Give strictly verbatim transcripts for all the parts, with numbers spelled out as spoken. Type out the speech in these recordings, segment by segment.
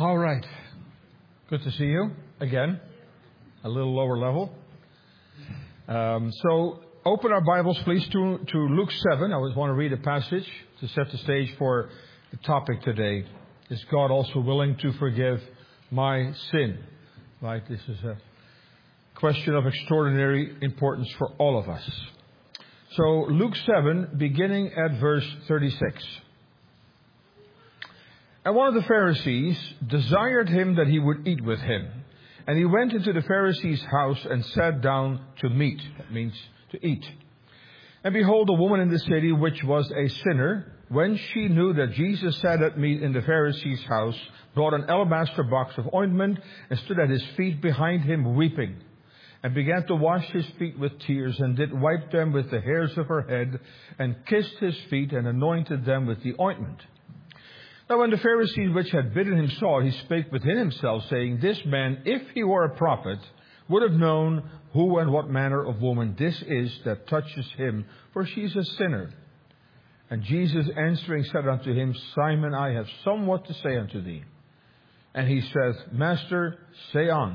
All right. Good to see you again. A little lower level. Um, so open our Bibles, please, to, to Luke seven. I always want to read a passage to set the stage for the topic today. Is God also willing to forgive my sin? Right? This is a question of extraordinary importance for all of us. So Luke seven, beginning at verse thirty-six. And one of the Pharisees desired him that he would eat with him. And he went into the Pharisee's house and sat down to meat. That means to eat. And behold, a woman in the city, which was a sinner, when she knew that Jesus sat at meat in the Pharisee's house, brought an alabaster box of ointment and stood at his feet behind him weeping, and began to wash his feet with tears, and did wipe them with the hairs of her head, and kissed his feet, and anointed them with the ointment. Now when the Pharisee which had bidden him saw it, he spake within himself, saying, This man, if he were a prophet, would have known who and what manner of woman this is that touches him, for she is a sinner. And Jesus answering said unto him, Simon, I have somewhat to say unto thee. And he saith, Master, say on.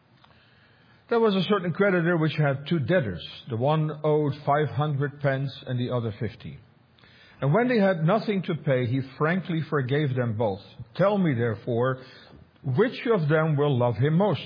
There was a certain creditor which had two debtors. The one owed five hundred pence, and the other fifty. And when they had nothing to pay, he frankly forgave them both. Tell me, therefore, which of them will love him most?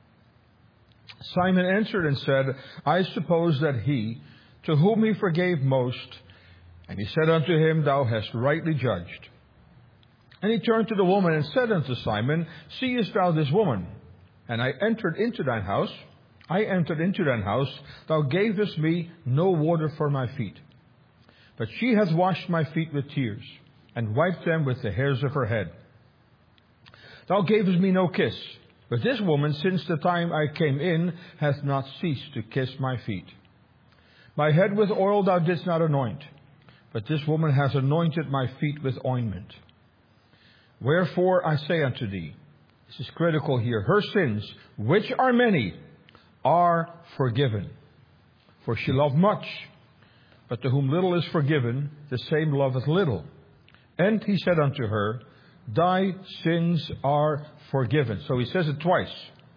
Simon answered and said, I suppose that he, to whom he forgave most. And he said unto him, Thou hast rightly judged. And he turned to the woman and said unto Simon, Seest thou this woman? And I entered into thine house. I entered into thine house. Thou gavest me no water for my feet. But she hath washed my feet with tears, and wiped them with the hairs of her head. Thou gavest me no kiss, but this woman, since the time I came in, hath not ceased to kiss my feet. My head with oil thou didst not anoint, but this woman hath anointed my feet with ointment. Wherefore I say unto thee, this is critical here, her sins, which are many, are forgiven. For she loved much. But to whom little is forgiven, the same loveth little. And he said unto her, Thy sins are forgiven. So he says it twice.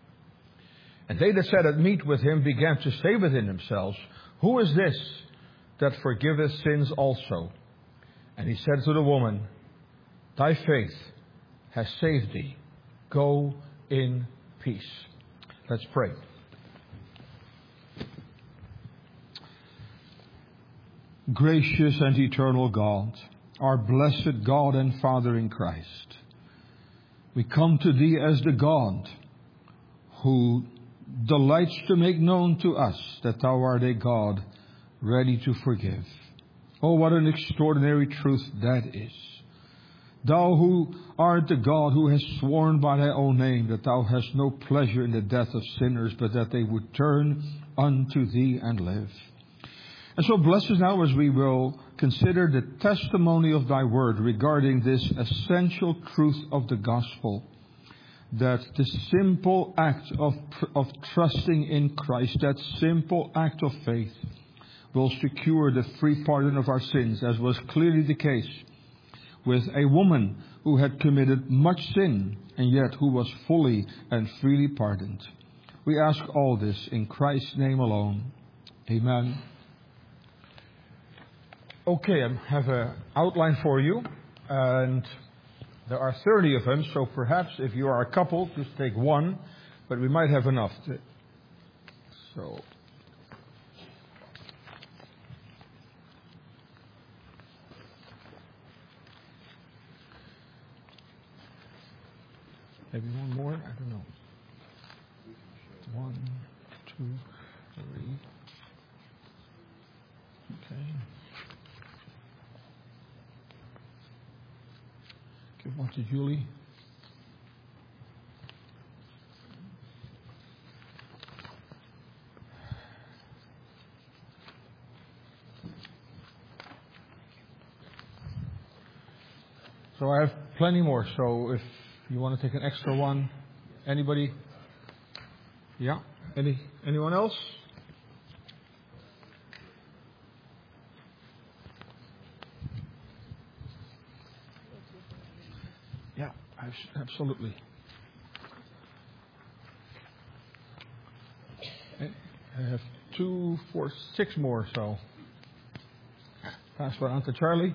And they that sat at meat with him began to say within themselves, Who is this that forgiveth sins also? And he said to the woman, Thy faith has saved thee. Go in peace. Let's pray. Gracious and eternal God, our blessed God and Father in Christ, we come to Thee as the God who delights to make known to us that Thou art a God ready to forgive. Oh, what an extraordinary truth that is. Thou who art the God who has sworn by Thy own name that Thou hast no pleasure in the death of sinners, but that they would turn unto Thee and live. And so bless us now as we will consider the testimony of Thy word regarding this essential truth of the gospel, that the simple act of, of trusting in Christ, that simple act of faith, will secure the free pardon of our sins, as was clearly the case with a woman who had committed much sin and yet who was fully and freely pardoned. We ask all this in Christ's name alone. Amen. Okay, I have an outline for you, and there are thirty of them, so perhaps if you are a couple, just take one, but we might have enough. To, so, maybe one more? I don't know. One, two, three. Okay. Give one to Julie. So I have plenty more. So if you want to take an extra one, anybody? Yeah. Any anyone else? Yeah, I absolutely. I have two, four, six more, so pass one on to Charlie.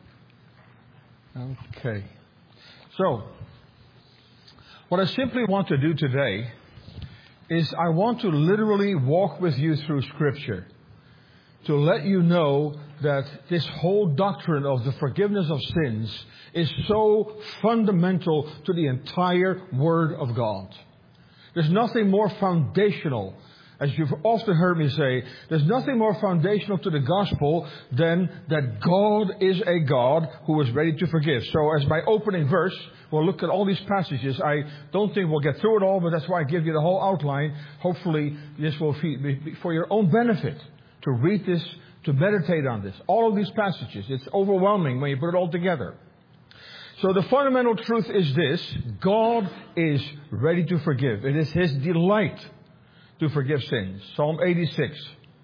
Okay. So, what I simply want to do today is I want to literally walk with you through Scripture to let you know that this whole doctrine of the forgiveness of sins is so fundamental to the entire Word of God. There's nothing more foundational. As you've often heard me say, there's nothing more foundational to the gospel than that God is a God who is ready to forgive. So as my opening verse, we'll look at all these passages. I don't think we'll get through it all, but that's why I give you the whole outline. Hopefully this will be for your own benefit to read this, to meditate on this. All of these passages. It's overwhelming when you put it all together. So the fundamental truth is this: God is ready to forgive. It is His delight to forgive sins. Psalm eighty-six.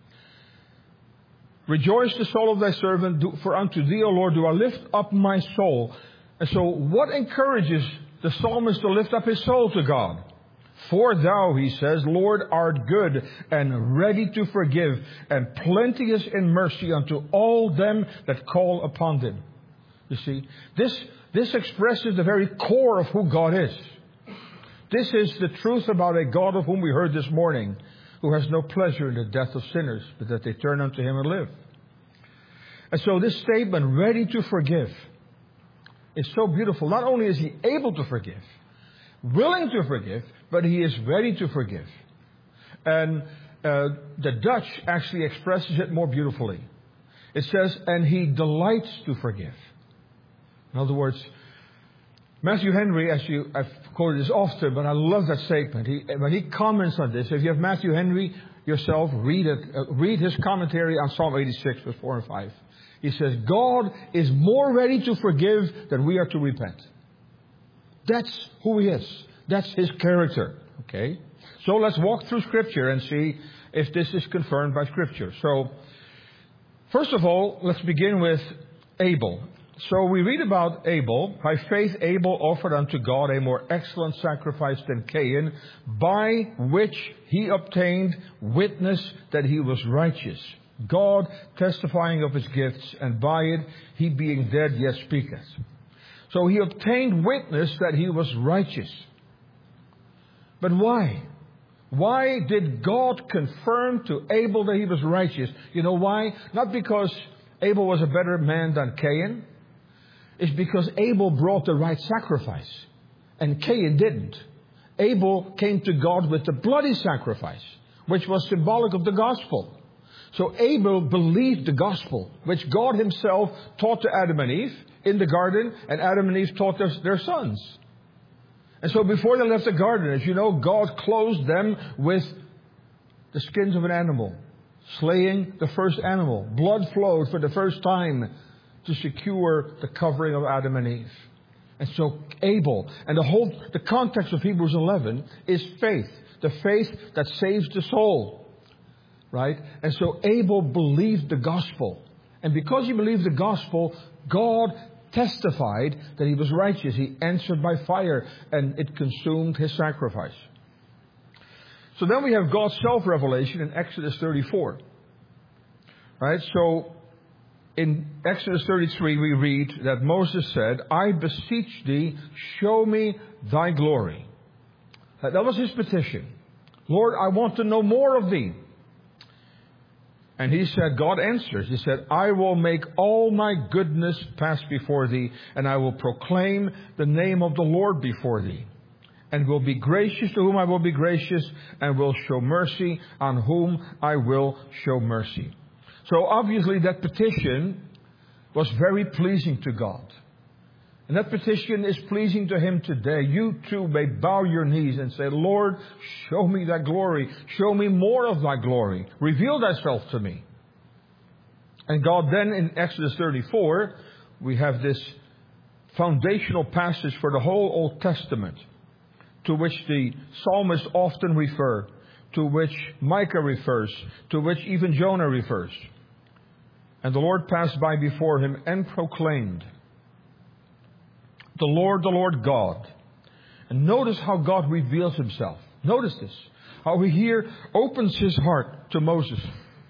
Rejoice the soul of thy servant, for unto thee, O Lord, do I lift up my soul. And so what encourages the psalmist to lift up his soul to God? For thou, he says, Lord, art good and ready to forgive, and plenteous in mercy unto all them that call upon thee. You see, this, this expresses the very core of who God is. This is the truth about a God of whom we heard this morning, who has no pleasure in the death of sinners, but that they turn unto Him and live. And so this statement, ready to forgive, is so beautiful. Not only is He able to forgive, willing to forgive, but He is ready to forgive. And uh, the Dutch actually expresses it more beautifully. It says, and He delights to forgive. In other words, Matthew Henry, as you, I've quoted this often, but I love that statement. He, when he comments on this, if you have Matthew Henry yourself, read it. Uh, read his commentary on Psalm eighty-six, verse four and five. He says, God is more ready to forgive than we are to repent. That's who He is. That's His character. Okay? So let's walk through Scripture and see if this is confirmed by Scripture. So, first of all, let's begin with Abel. So we read about Abel. By faith Abel offered unto God a more excellent sacrifice than Cain, by which he obtained witness that he was righteous, God testifying of his gifts, and by it he being dead yet speaketh. So he obtained witness that he was righteous. But why? Why did God confirm to Abel that he was righteous? You know why? Not because Abel was a better man than Cain. It's because Abel brought the right sacrifice, and Cain didn't. Abel came to God with the bloody sacrifice, which was symbolic of the gospel. So Abel believed the gospel, which God Himself taught to Adam and Eve in the garden, and Adam and Eve taught their, their sons. And so before they left the garden, as you know, God clothed them with the skins of an animal, slaying the first animal. Blood flowed for the first time to secure the covering of Adam and Eve. And so Abel, and the whole, the context of Hebrews eleven is faith. The faith that saves the soul. Right? And so Abel believed the gospel. And because he believed the gospel, God testified that he was righteous. He answered by fire, and it consumed his sacrifice. So then we have God's self-revelation in Exodus thirty-four. Right? So in Exodus thirty-three, we read that Moses said, I beseech thee, show me thy glory. That was his petition. Lord, I want to know more of thee. And he said, God answers. He said, I will make all my goodness pass before thee, and I will proclaim the name of the Lord before thee. And will be gracious to whom I will be gracious, and will show mercy on whom I will show mercy. So obviously that petition was very pleasing to God. And that petition is pleasing to Him today. You too may bow your knees and say, Lord, show me thy glory. Show me more of thy glory. Reveal thyself to me. And God then in Exodus thirty-four, we have this foundational passage for the whole Old Testament, to which the psalmists often refer, to which Micah refers, to which even Jonah refers. And the Lord passed by before him and proclaimed, The Lord, the Lord God, And notice how God reveals himself. Notice this. How he here opens his heart to Moses.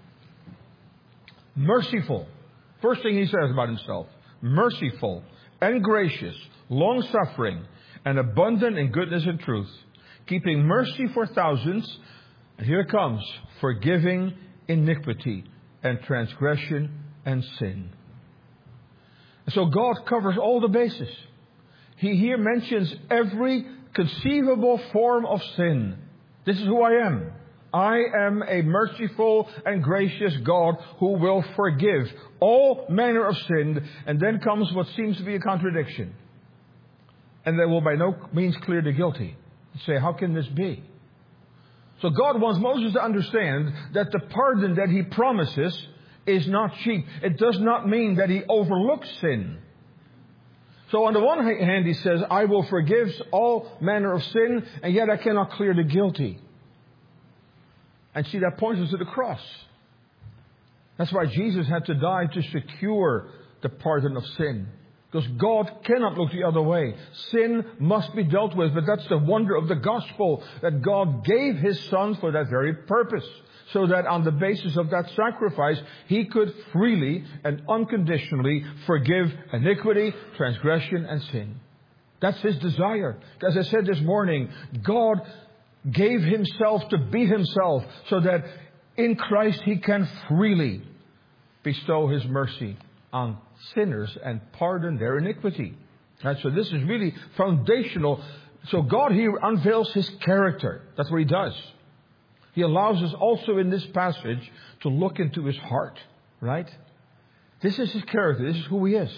Merciful. First thing he says about himself. Merciful and gracious, long-suffering, and abundant in goodness and truth, keeping mercy for thousands, and here it comes, forgiving iniquity and transgression and sin. So God covers all the bases. He here mentions every conceivable form of sin. This is who I am. I am a merciful and gracious God who will forgive all manner of sin. And then comes what seems to be a contradiction. And they will by no means clear the guilty. You say, how can this be? So God wants Moses to understand that the pardon that he promises is not cheap. It does not mean that he overlooks sin. So on the one hand he says, I will forgive all manner of sin, and yet I cannot clear the guilty. And see, that points us to the cross. That's why Jesus had to die, to secure the pardon of sin. Because God cannot look the other way. Sin must be dealt with. But that's the wonder of the gospel, that God gave his Son for that very purpose. So that on the basis of that sacrifice, he could freely and unconditionally forgive iniquity, transgression, and sin. That's his desire. As I said this morning, God gave himself to be himself so that in Christ he can freely bestow his mercy on sinners and pardon their iniquity. And so this is really foundational. So God here unveils his character. That's what he does. He allows us also in this passage to look into his heart, right? This is his character. This is who he is.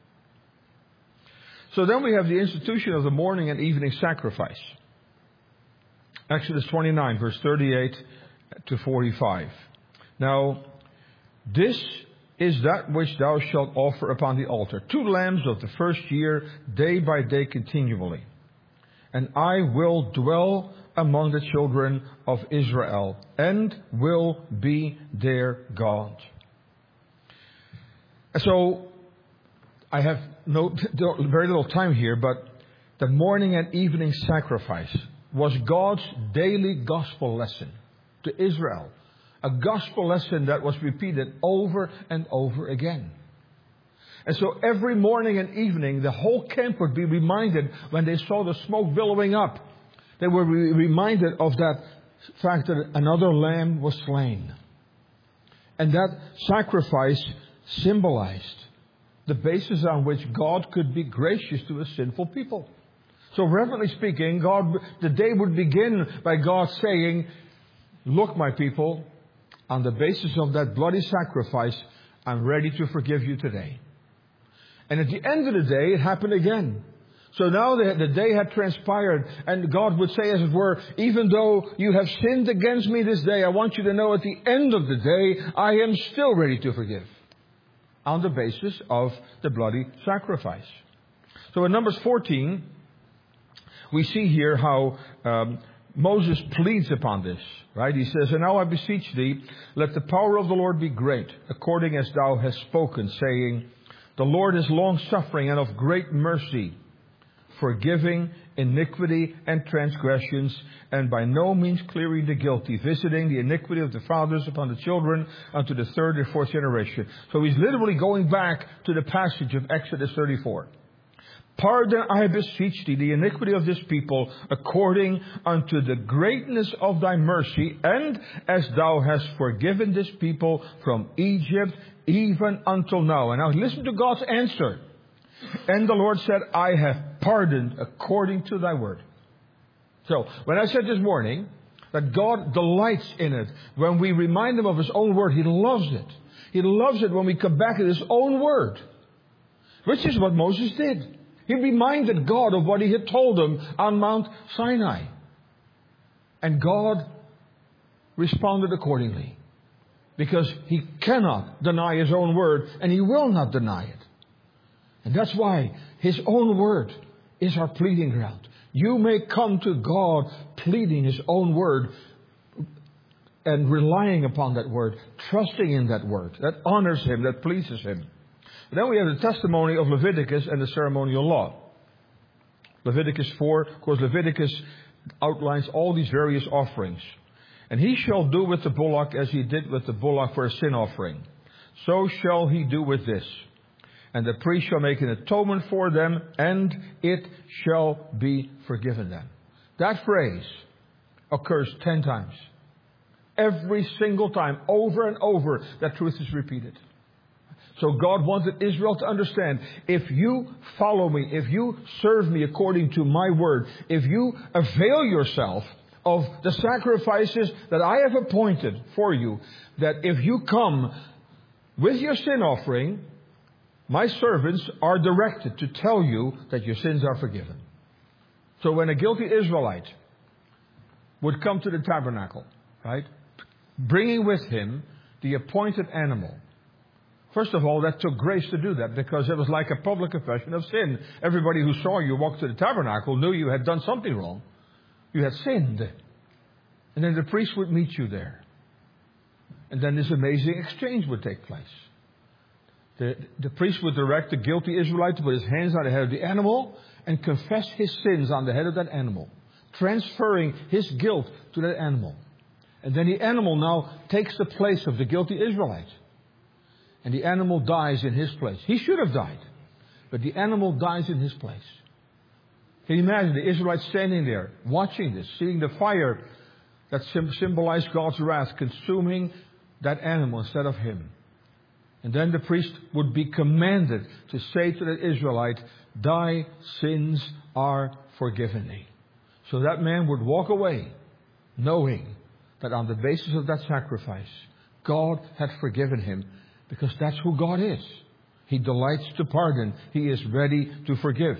So then we have the institution of the morning and evening sacrifice. Exodus twenty-nine, verse thirty-eight to forty-five. Now, this is that which thou shalt offer upon the altar. Two lambs of the first year, day by day continually. And I will dwell among the children of Israel, and will be their God. So, I have no very little time here, but the morning and evening sacrifice was God's daily gospel lesson to Israel. A gospel lesson that was repeated over and over again. And so every morning and evening, the whole camp would be reminded when they saw the smoke billowing up. They were re- reminded of that fact that another lamb was slain. And that sacrifice symbolized the basis on which God could be gracious to a sinful people. So reverently speaking, God, the day would begin by God saying, look, my people, on the basis of that bloody sacrifice, I'm ready to forgive you today. And at the end of the day, it happened again. So now the, the day had transpired, and God would say, as it were, even though you have sinned against me this day, I want you to know at the end of the day, I am still ready to forgive. On the basis of the bloody sacrifice. So in Numbers fourteen, we see here how um, Moses pleads upon this, right? He says, and now I beseech thee, let the power of the Lord be great, according as thou hast spoken, saying, the Lord is long-suffering and of great mercy, forgiving iniquity and transgressions, and by no means clearing the guilty, visiting the iniquity of the fathers upon the children unto the third and fourth generation. So he's literally going back to the passage of Exodus thirty-four. Pardon, I beseech thee, the iniquity of this people, according unto the greatness of thy mercy, and as thou hast forgiven this people from Egypt, even until now. And now listen to God's answer. And the Lord said, I have pardoned according to thy word. So, when I said this morning that God delights in it, when we remind him of his own word, he loves it. He loves it when we come back to his own word. Which is what Moses did. He reminded God of what he had told him on Mount Sinai. And God responded accordingly. Because he cannot deny his own word, and he will not deny it. And that's why his own word is our pleading ground. You may come to God pleading his own word and relying upon that word, trusting in that word, that honors him, that pleases him. Then we have the testimony of Leviticus and the ceremonial law. Leviticus four, of course, Leviticus outlines all these various offerings. And he shall do with the bullock as he did with the bullock for a sin offering. So shall he do with this. And the priest shall make an atonement for them, and it shall be forgiven them. That phrase occurs ten times. Every single time, over and over, that truth is repeated. So God wanted Israel to understand, if you follow me, if you serve me according to my word, if you avail yourself of the sacrifices that I have appointed for you, that if you come with your sin offering, my servants are directed to tell you that your sins are forgiven. So when a guilty Israelite would come to the tabernacle, right, bringing with him the appointed animal, first of all, that took grace to do that, because it was like a public confession of sin. Everybody who saw you walk to the tabernacle knew you had done something wrong. You had sinned. And then the priest would meet you there. And then this amazing exchange would take place. The, the priest would direct the guilty Israelite to put his hands on the head of the animal and confess his sins on the head of that animal, transferring his guilt to that animal. And then the animal now takes the place of the guilty Israelite. And the animal dies in his place. He should have died, but the animal dies in his place. Can you imagine the Israelites standing there, watching this, seeing the fire that symbolized God's wrath consuming that animal instead of him? And then the priest would be commanded to say to the Israelite, thy sins are forgiven thee. So that man would walk away knowing that on the basis of that sacrifice, God had forgiven him, because that's who God is. He delights to pardon. He is ready to forgive.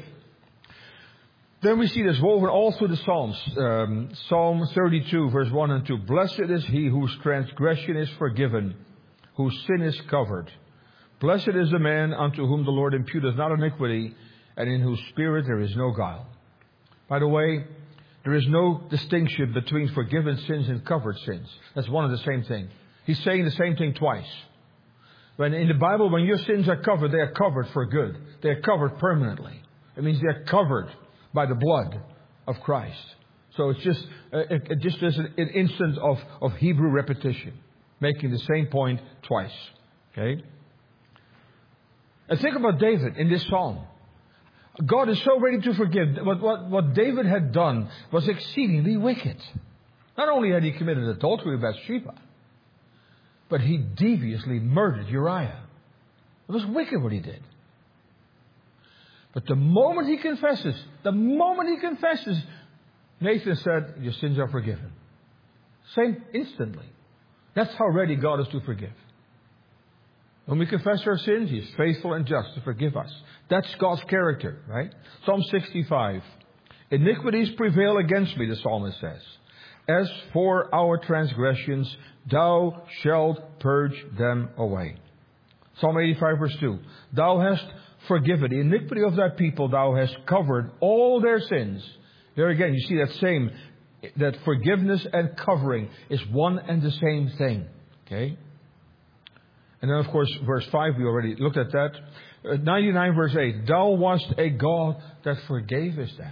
Then we see this woven all through the Psalms. Um, Psalm thirty-two, verse one and two. Blessed is he whose transgression is forgiven, whose sin is covered. Blessed is the man unto whom the Lord imputeth not iniquity, and in whose spirit there is no guile. By the way, there is no distinction between forgiven sins and covered sins. That's one and the same thing. He's saying the same thing twice. When in the Bible, when your sins are covered, they are covered for good. They are covered permanently. It means they are covered by the blood of Christ. So it's just, uh, it, it just is an, an instance of, of Hebrew repetition, making the same point twice. Okay? And think about David in this psalm. God is so ready to forgive. What, what, what David had done was exceedingly wicked. Not only had he committed adultery with Bathsheba, but he deviously murdered Uriah. It was wicked what he did. But the moment he confesses, the moment he confesses, Nathan said, your sins are forgiven. Same instantly. That's how ready God is to forgive. When we confess our sins, He is faithful and just to forgive us. That's God's character, right? Psalm sixty-five. Iniquities prevail against me, the psalmist says. As for our transgressions, thou shalt purge them away. Psalm eighty-five, verse two. Thou hast forgiven the iniquity of thy people. Thou hast covered all their sins. There again, you see that same, that forgiveness and covering is one and the same thing. Okay? And then, of course, verse five, we already looked at that. Uh, ninety-nine, verse eight. Thou wast a God that forgavest them.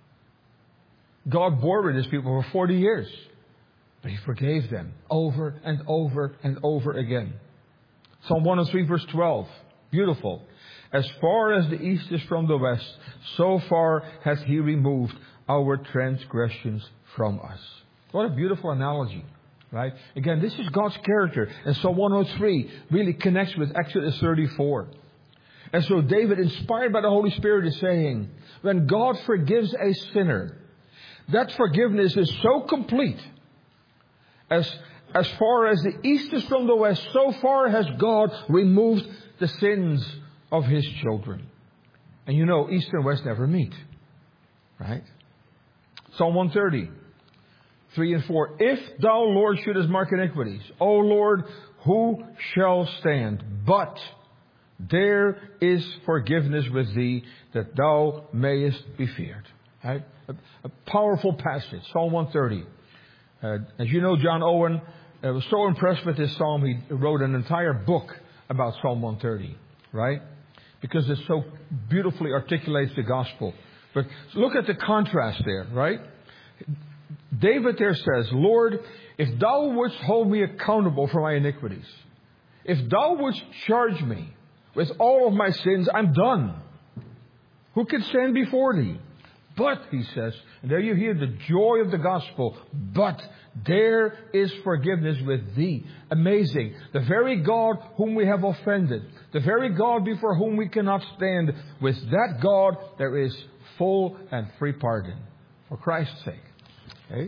God bore with His people for forty years. But He forgave them over and over and over again. Psalm one oh three, verse twelve. Beautiful. As far as the east is from the west, so far has He removed our transgressions from us. What a beautiful analogy. Right? Again, this is God's character. And Psalm one oh three really connects with Exodus thirty-four. And so David, inspired by the Holy Spirit, is saying, when God forgives a sinner, that forgiveness is so complete. As, as far as the east is from the west, so far has God removed the sins of His children. And you know, east and west never meet. Right? Psalm one thirty. Three and four. If thou, Lord, shouldest mark iniquities, O Lord, who shall stand? But there is forgiveness with thee, that thou mayest be feared. Right? A, a powerful passage. Psalm one thirty. Uh, as you know, John Owen uh, was so impressed with this psalm, he wrote an entire book about Psalm one thirty. Right? Because it so beautifully articulates the gospel. But look at the contrast there, right? David there says, Lord, if thou wouldst hold me accountable for my iniquities, if thou wouldst charge me with all of my sins, I'm done. Who can stand before thee? But, he says, and there you hear the joy of the gospel, but there is forgiveness with thee. Amazing. The very God whom we have offended, the very God before whom we cannot stand, with that God there is full and free pardon. For Christ's sake. Okay?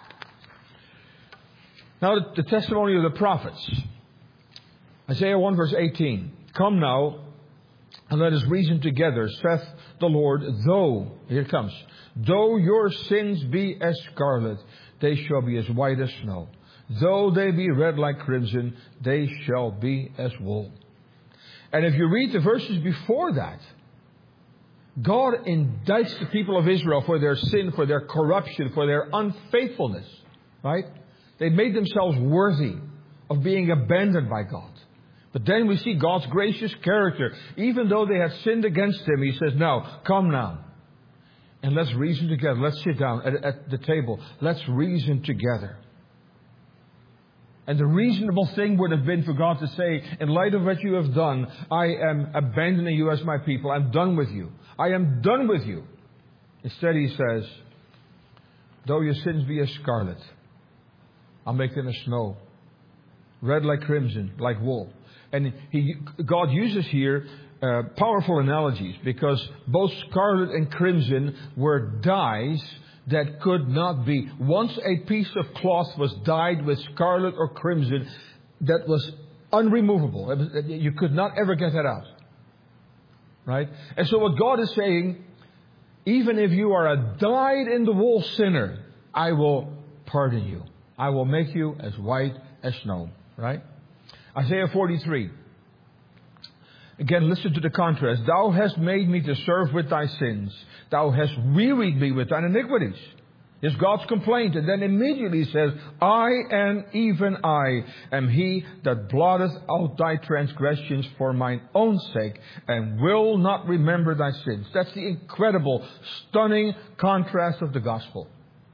Now the, the testimony of the prophets. Isaiah one verse eighteen. Come now, and let us reason together, saith the Lord, though, here it comes, though your sins be as scarlet, they shall be as white as snow. Though they be red like crimson, they shall be as wool. And if you read the verses before that, God indicts the people of Israel for their sin, for their corruption, for their unfaithfulness. Right? They made themselves worthy of being abandoned by God. But then we see God's gracious character. Even though they had sinned against Him, He says, now, come now. And let's reason together. Let's sit down at, at the table. Let's reason together. And the reasonable thing would have been for God to say, in light of what you have done, I am abandoning you as my people. I'm done with you. I am done with you. Instead He says, though your sins be as scarlet, I'll make them as snow. Red like crimson, like wool. And he, God uses here uh, powerful analogies, because both scarlet and crimson were dyes that could not be. Once a piece of cloth was dyed with scarlet or crimson, that was unremovable. It was, you could not ever get that out. Right? And so what God is saying, even if you are a dyed in the wool sinner, I will pardon you. I will make you as white as snow. Right? Isaiah forty-three. Again, listen to the contrast. Thou hast made me to serve with thy sins. Thou hast wearied me with thine iniquities. Is God's complaint. And then immediately he says, I and even I am he that blotteth out thy transgressions for mine own sake, and will not remember thy sins. That's the incredible, stunning contrast of the gospel.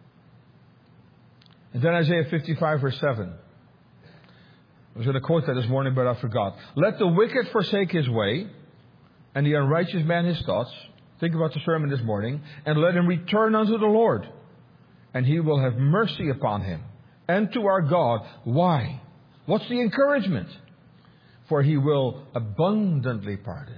And then Isaiah fifty-five verse seven. I was going to quote that this morning, but I forgot. Let the wicked forsake his way, and the unrighteous man his thoughts. Think about the sermon this morning. And let him return unto the Lord, and He will have mercy upon him. And to our God. Why? What's the encouragement? For He will abundantly pardon.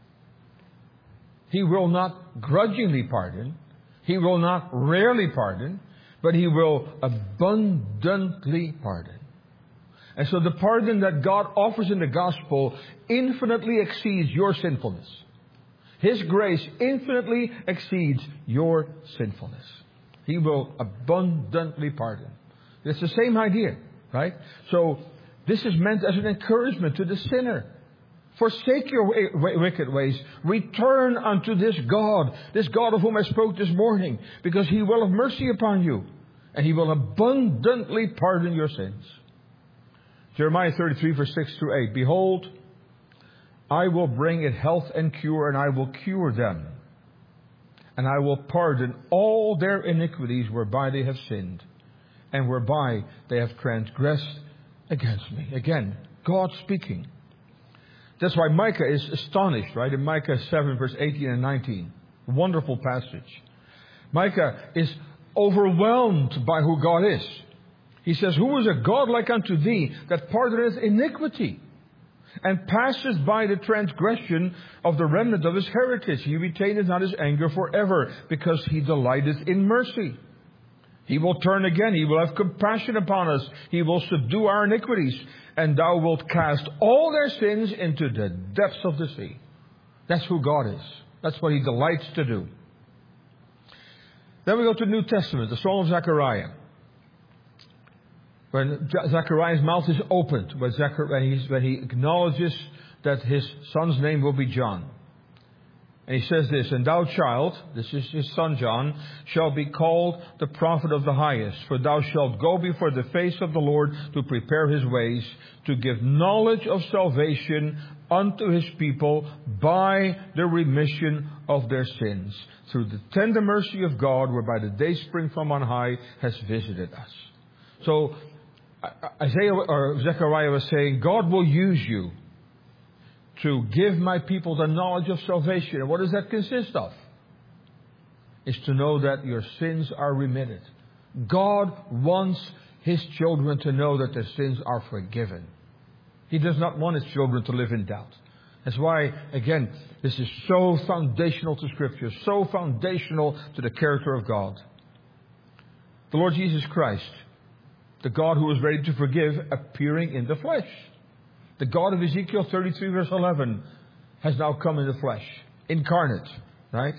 He will not grudgingly pardon. He will not rarely pardon. But He will abundantly pardon. And so the pardon that God offers in the gospel infinitely exceeds your sinfulness. His grace infinitely exceeds your sinfulness. He will abundantly pardon. It's the same idea, right? So this is meant as an encouragement to the sinner. Forsake your wicked ways. Return unto this God, this God of whom I spoke this morning, because He will have mercy upon you, and He will abundantly pardon your sins. Jeremiah thirty-three verse six through eight. Behold, I will bring it health and cure, and I will cure them. And I will pardon all their iniquities whereby they have sinned, and whereby they have transgressed against me. Again, God speaking. That's why Micah is astonished, right? In Micah seven verse eighteen and nineteen. Wonderful passage. Micah is overwhelmed by who God is. He says, who is a God like unto thee, that pardoneth iniquity, and passes by the transgression of the remnant of his heritage? He retaineth not his anger forever, because He delighteth in mercy. He will turn again. He will have compassion upon us. He will subdue our iniquities. And thou wilt cast all their sins into the depths of the sea. That's who God is. That's what He delights to do. Then we go to the New Testament, the Song of Zechariah. When Zechariah's mouth is opened, when, Zechariah, when, when he acknowledges that his son's name will be John. And he says this, "And thou, child," this is his son John, "shall be called the prophet of the highest. For thou shalt go before the face of the Lord to prepare his ways, to give knowledge of salvation unto his people by the remission of their sins, through the tender mercy of God, whereby the day spring from on high has visited us." So Isaiah or Zechariah was saying, God will use you to give my people the knowledge of salvation. And what does that consist of? It's to know that your sins are remitted. God wants his children to know that their sins are forgiven. He does not want his children to live in doubt. That's why, again, this is so foundational to Scripture, so foundational to the character of God. The Lord Jesus Christ, the God who is ready to forgive, appearing in the flesh. The God of Ezekiel thirty-three verse eleven has now come in the flesh, incarnate, right?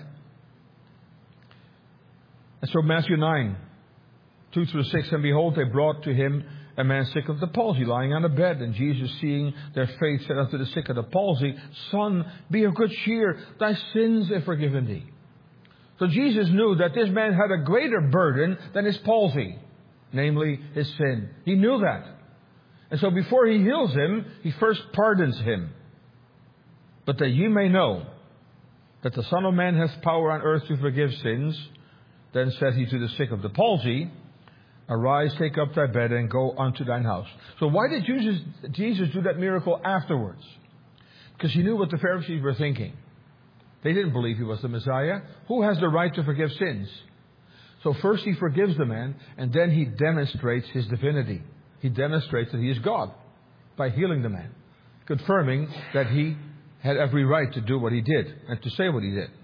And so Matthew nine, two through six, "And behold, they brought to him a man sick of the palsy, lying on a bed. And Jesus, seeing their faith, said unto the sick of the palsy, Son, be of good cheer, thy sins are forgiven thee." So Jesus knew that this man had a greater burden than his palsy, namely his sin. He knew that. And so before he heals him, he first pardons him. "But that ye may know that the Son of Man hath power on earth to forgive sins, then said he to the sick of the palsy, Arise, take up thy bed, and go unto thine house." So why did Jesus, Jesus do that miracle afterwards? Because he knew what the Pharisees were thinking. They didn't believe he was the Messiah. Who has the right to forgive sins? So first he forgives the man, and then he demonstrates his divinity. He demonstrates that he is God by healing the man, confirming that he had every right to do what he did and to say what he did.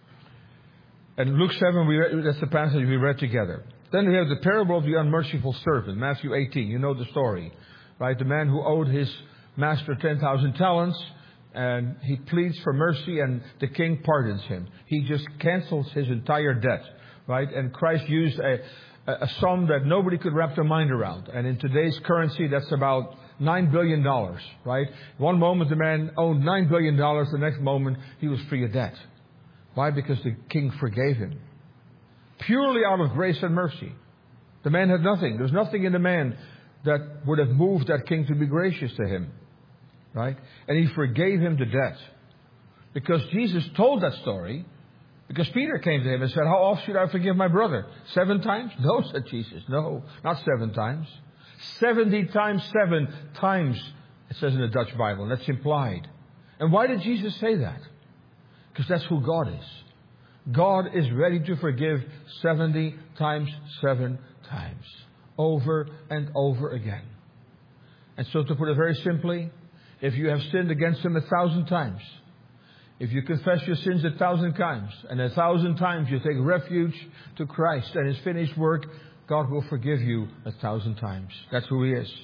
And Luke seven, we read, that's the passage we read together. Then we have the parable of the unmerciful servant, Matthew eighteen. You know the story, right? The man who owed his master ten thousand talents, and he pleads for mercy, and the king pardons him. He just cancels his entire debt, right? And Christ used a, a sum that nobody could wrap their mind around. And in today's currency, that's about nine billion dollars, right? One moment the man owed nine billion dollars, the next moment he was free of debt. Why? Because the king forgave him. Purely out of grace and mercy. The man had nothing. There's nothing in the man that would have moved that king to be gracious to him. Right? And he forgave him the debt. Because Jesus told that story. Because Peter came to him and said, "How often should I forgive my brother? Seven times?" "No," said Jesus. "No, not seven times. Seventy times seven times," it says in the Dutch Bible. And that's implied. And why did Jesus say that? Because that's who God is. God is ready to forgive seventy times seven times. Over and over again. And so to put it very simply, if you have sinned against him a thousand times, if you confess your sins a thousand times, and a thousand times you take refuge to Christ and his finished work, God will forgive you a thousand times. That's who he is.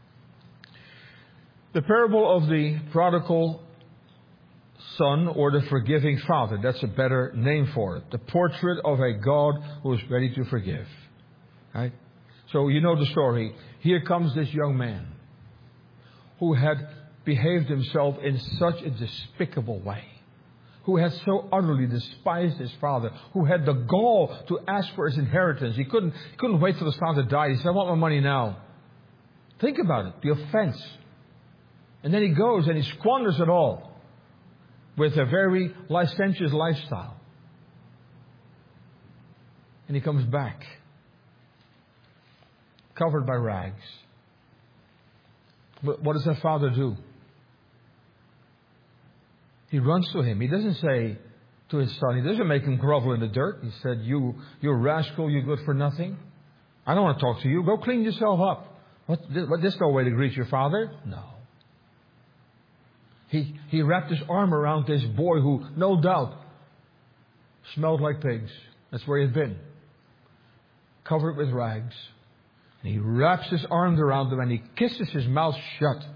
The parable of the prodigal son, or the forgiving father, that's a better name for it. The portrait of a God who is ready to forgive. Right? So you know the story. Here comes this young man who had behaved himself in such a despicable way, who had so utterly despised his father, who had the gall to ask for his inheritance. He couldn't, he couldn't wait till his father died. He said, "I want my money now." Think about it, the offense. And then he goes and he squanders it all with a very licentious lifestyle. And he comes back, covered by rags. But what does that father do? He runs to him. He doesn't say to his son, he doesn't make him grovel in the dirt. He said, you, you rascal, you good for nothing. I don't want to talk to you. Go clean yourself up. What, what, this no way to greet your father? No. He, he wrapped his arm around this boy who, no doubt, smelled like pigs. That's where he had been. Covered with rags. And he wraps his arms around him and he kisses his mouth shut.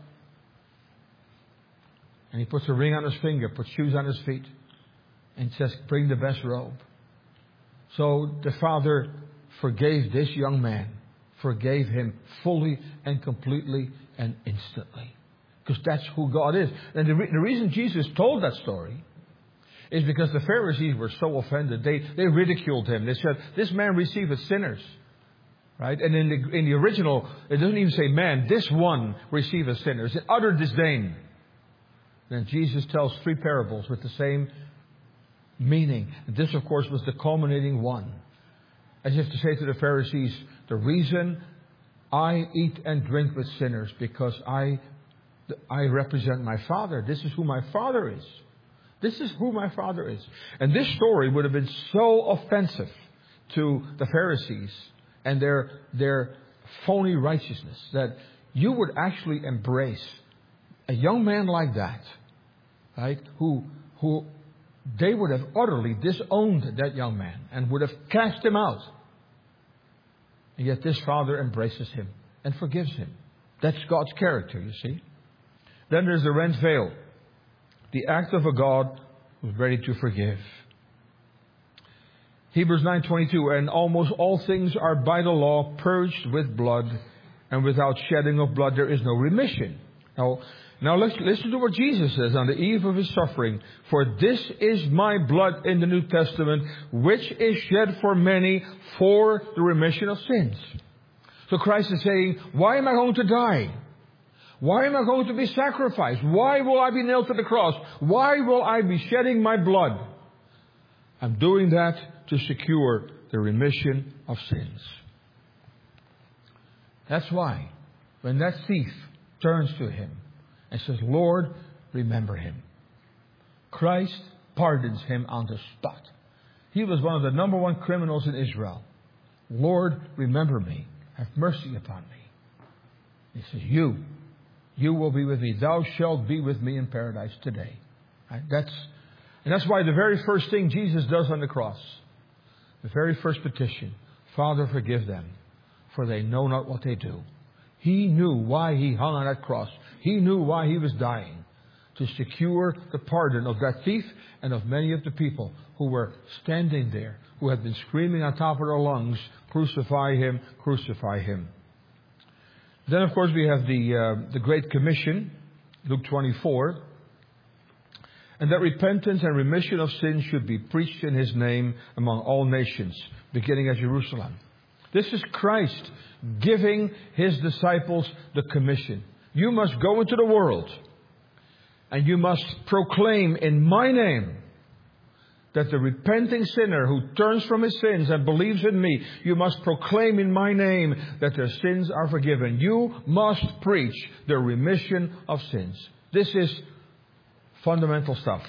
And he puts a ring on his finger, puts shoes on his feet, and says, "Bring the best robe." So the father forgave this young man, forgave him fully and completely and instantly. Because that's who God is. And the, re- the reason Jesus told that story is because the Pharisees were so offended. They, they ridiculed him. They said, this man receiveth sinners. Right? And in the, in the original, it doesn't even say man. This one receiveth sinners. In utter disdain. Then Jesus tells three parables with the same meaning. And this, of course, was the culminating one. As if to say to the Pharisees, the reason I eat and drink with sinners, because I, I represent my Father. This is who my Father is. This is who my Father is. And this story would have been so offensive to the Pharisees and their, their phony righteousness that you would actually embrace a young man like that, right? Who, who they would have utterly disowned that young man and would have cast him out. And yet this Father embraces him and forgives him. That's God's character, you see. Then there's the rent veil. The act of a God who's ready to forgive. Hebrews nine twenty-two, and almost all things are by the law purged with blood, and without shedding of blood there is no remission. Now, now let's listen to what Jesus says on the eve of his suffering. For this is my blood in the New Testament, which is shed for many for the remission of sins. So Christ is saying, why am I going to die? Why am I going to be sacrificed? Why will I be nailed to the cross? Why will I be shedding my blood? I'm doing that to secure the remission of sins. That's why when that thief turns to him and says, Lord, remember him, Christ pardons him on the spot. He was one of the number one criminals in Israel. Lord, remember me. Have mercy upon me. He says, you, you will be with me. Thou shalt be with me in paradise today. Right? That's, and that's why the very first thing Jesus does on the cross, the very first petition, Father, forgive them, for they know not what they do. He knew why he hung on that cross. He knew why he was dying, to secure the pardon of that thief and of many of the people who were standing there, who had been screaming on top of their lungs, crucify him, crucify him. Then, of course, we have the uh, the Great Commission, Luke twenty-four, and that repentance and remission of sins should be preached in his name among all nations, beginning at Jerusalem. This is Christ giving his disciples the commission. You must go into the world and you must proclaim in my name that the repenting sinner who turns from his sins and believes in me, you must proclaim in my name that their sins are forgiven. You must preach the remission of sins. This is fundamental stuff.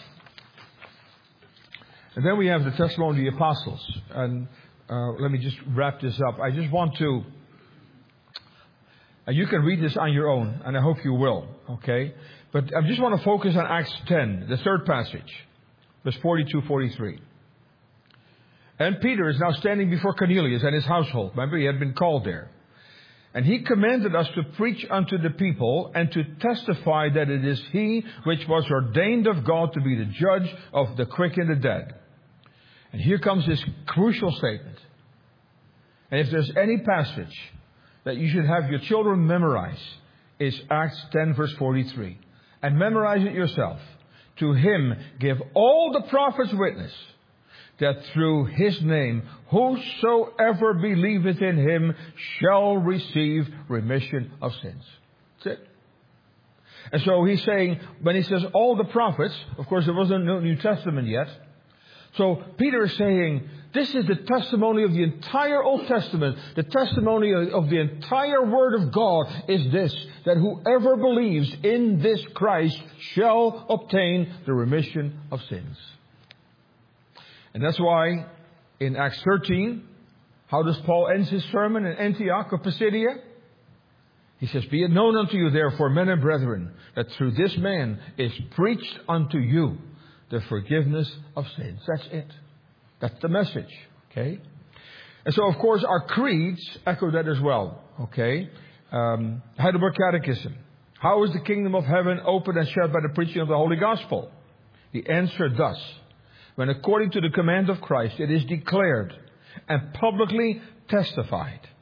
And then we have the testimony of the apostles. And uh, let me just wrap this up. I just want to, and you can read this on your own, and I hope you will, okay? But I just want to focus on Acts ten, the third passage, verse forty-two, forty-three. And Peter is now standing before Cornelius and his household. Remember, he had been called there. And he commanded us to preach unto the people and to testify that it is he which was ordained of God to be the judge of the quick and the dead. And here comes this crucial statement. And if there's any passage that you should have your children memorize, it's Acts ten verse forty-three. And memorize it yourself. To him give all the prophets witness that through his name whosoever believeth in him shall receive remission of sins. That's it. And so he's saying, when he says all the prophets, of course there wasn't no New Testament yet. So Peter is saying, this is the testimony of the entire Old Testament. The testimony of the entire Word of God is this, that whoever believes in this Christ shall obtain the remission of sins. And that's why in Acts thirteen, how does Paul end his sermon in Antioch of Pisidia? He says, be it known unto you therefore, men and brethren, that through this man is preached unto you the forgiveness of sins. That's it. That's the message. Okay? And so, of course, our creeds echo that as well. Okay? Um, Heidelberg Catechism. How is the kingdom of heaven opened and shared by the preaching of the Holy Gospel? The answer thus. When according to the command of Christ it is declared and publicly testified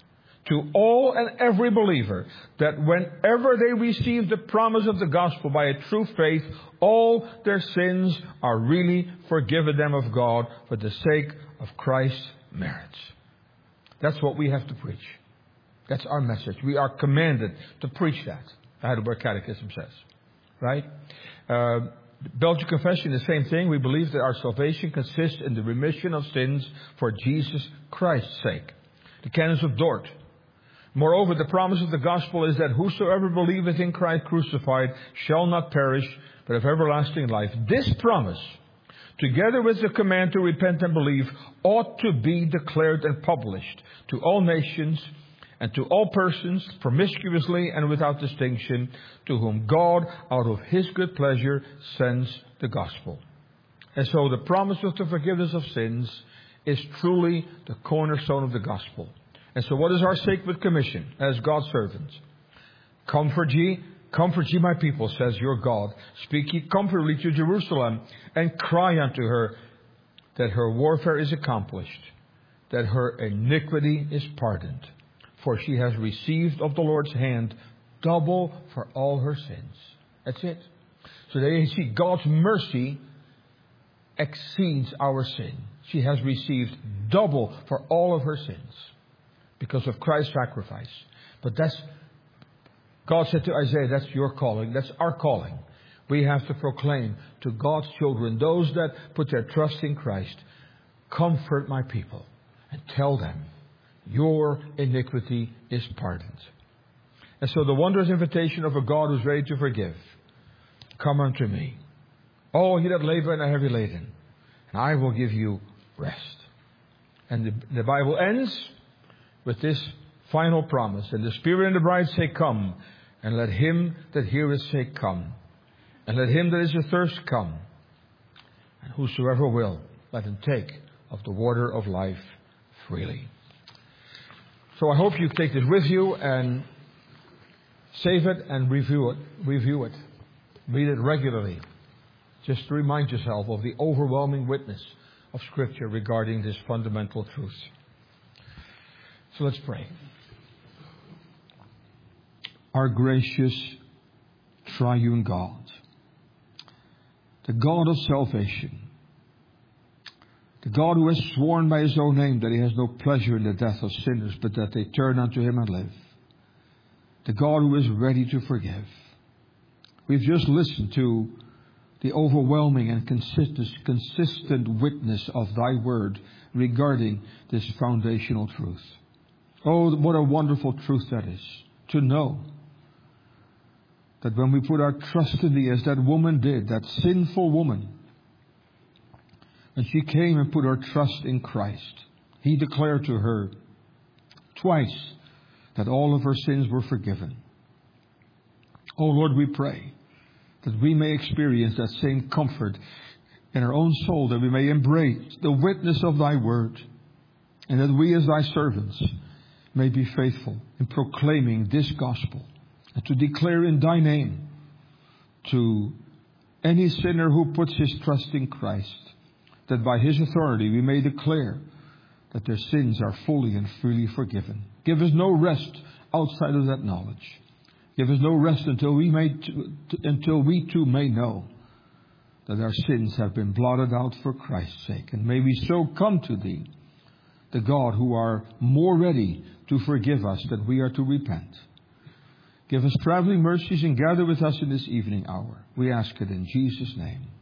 to all and every believer that whenever they receive the promise of the gospel by a true faith, all their sins are really forgiven them of God for the sake of Christ's merits. That's what we have to preach. That's our message. We are commanded to preach that, the Heidelberg Catechism says. Right? Uh, Belgian Confession, the same thing. We believe that our salvation consists in the remission of sins for Jesus Christ's sake. The Canons of Dort. Moreover, the promise of the gospel is that whosoever believeth in Christ crucified shall not perish, but have everlasting life. This promise, together with the command to repent and believe, ought to be declared and published to all nations and to all persons, promiscuously and without distinction, to whom God, out of His good pleasure, sends the gospel. And so the promise of the forgiveness of sins is truly the cornerstone of the gospel. And so what is our sacred commission as God's servants? Comfort ye, comfort ye my people, says your God. Speak ye comfortably to Jerusalem, and cry unto her that her warfare is accomplished, that her iniquity is pardoned. For she has received of the Lord's hand double for all her sins. That's it. So there you see God's mercy exceeds our sin. She has received double for all of her sins because of Christ's sacrifice. But that's, God said to Isaiah, that's your calling. That's our calling. We have to proclaim to God's children, those that put their trust in Christ, comfort my people and tell them, your iniquity is pardoned. And so the wondrous invitation of a God who's ready to forgive. Come unto me, all ye that labor and are heavy laden, and I will give you rest. And the, the Bible ends with this final promise. And the Spirit and the bride say, come. And let him that heareth say, come. And let him that is athirst come. And whosoever will, let him take of the water of life freely. So I hope you take this with you and save it and review it. Review it. Read it regularly. Just to remind yourself of the overwhelming witness of Scripture regarding this fundamental truth. So let's pray. Our gracious triune God, the God of salvation, the God who has sworn by His own name that He has no pleasure in the death of sinners, but that they turn unto Him and live. The God who is ready to forgive. We've just listened to the overwhelming and consistent, consistent witness of Thy Word regarding this foundational truth. Oh, what a wonderful truth that is, to know that when we put our trust in Thee, as that woman did, that sinful woman, and she came and put her trust in Christ, He declared to her twice that all of her sins were forgiven. Oh Lord, we pray that we may experience that same comfort in our own soul, that we may embrace the witness of Thy Word, and that we as Thy servants may be faithful in proclaiming this gospel, and to declare in Thy name to any sinner who puts his trust in Christ, that by His authority we may declare that their sins are fully and freely forgiven. Give us no rest outside of that knowledge. Give us no rest until we may t- t- until we too may know that our sins have been blotted out for Christ's sake. And may we so come to Thee, the God who are more ready to forgive us than we are to repent. Give us traveling mercies and gather with us in this evening hour. We ask it in Jesus' name.